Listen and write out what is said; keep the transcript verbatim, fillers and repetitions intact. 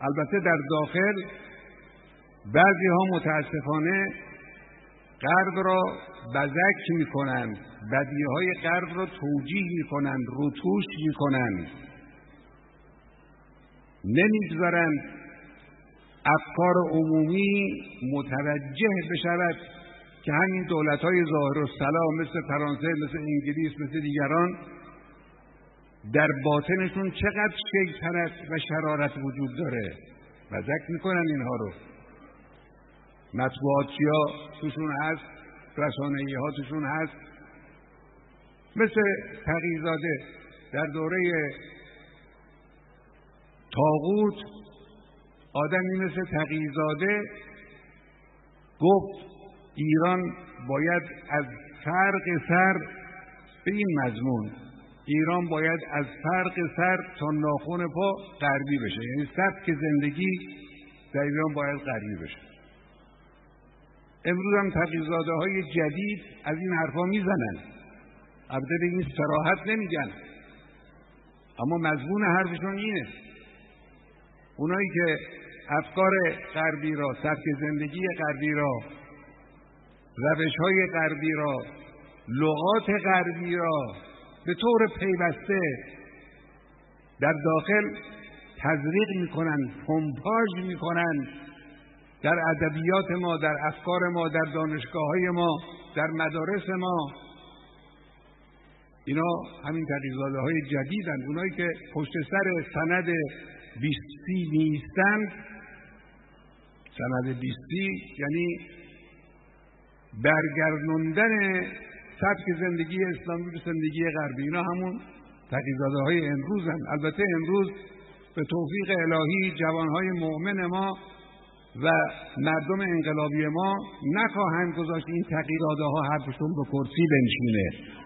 البته در داخل بعضی ها متاسفانه غرب را بزک میکنند، بدیه های غرب را توجیه میکنند، روتوش میکنند، نمیگذارند افکار عمومی متوجه بشود که همین دولت‌های ظاهرالصلاح مثل فرانسه، مثل انگلیس، مثل دیگران در باطنشون چقدر شیطنت و شرارت وجود داره. بزک میکنن اینها رو. مطبوعاتچیا توشون هست، رسانه‌ای ها توشون هست. مثل تقی‌زاده در دوره طاغوت، آدمی مثل تقی‌زاده گفت ایران باید از فرق سر به این مضمون، ایران باید از فرق سر تا ناخن پا غربی بشه، یعنی سبک زندگی در ایران باید غربی بشه. امروز هم تقی‌زاده های جدید از این حرفا میزنن، البته به این صراحت نمیگن، اما مضمون حرفشون اینه. اونایی که افکار غربی را، سبک زندگی غربی را، روش‌های غربی را، لغات غربی را به طور پیوسته در داخل تزریق میکنن، پمپاژ میکنن در ادبیات ما، در افکار ما، در دانشگاه‌های ما، در مدارس ما. اینا همین تقی‌زاده‌های جدیدند، اونایی که پشت سر سند بیستی نیستند. سند بیستی یعنی برگردوندن سبک زندگی اسلامی به زندگی غربی. اینا همون تقی‌زاده‌های امروزن. البته امروز به توفیق الهی جوانهای مؤمن ما و مردم انقلابی ما نخواهند گذاشت این تقی‌زاده‌ها حرفشون به کرسی بنشینه.